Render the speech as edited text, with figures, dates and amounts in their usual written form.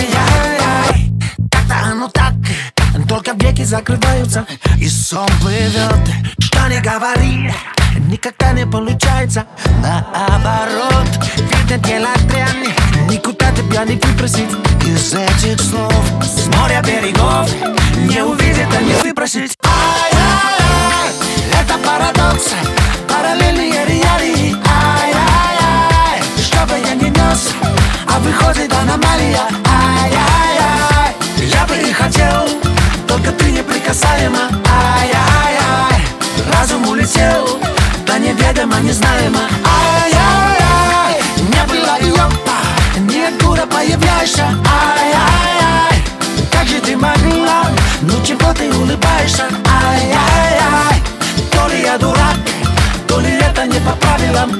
Ай-яй-яй, как-то оно так, только веки закрываются и сон плывет. Что не говори, никогда не получается. Наоборот, видно дело дрянь, никуда тебя не выпросить из этих слов. С моря берегов не увидеть, а не выпросить. Ай-яй-яй, это парадокс, параллельные реалии. Ай-яй-яй, что бы я ни нес, а выходит аномалия. Ай-яй-яй, я бы и хотел, только ты неприкасаема. Ай-яй-яй, разум улетел, да неведомо, незнаемо. Ай-яй-яй, не было и опа, ниоткуда появляешься. Ай-яй-яй, как же ты могла, ну чего ты улыбаешься? Ай-яй-яй, то ли я дурак, то ли это не по правилам.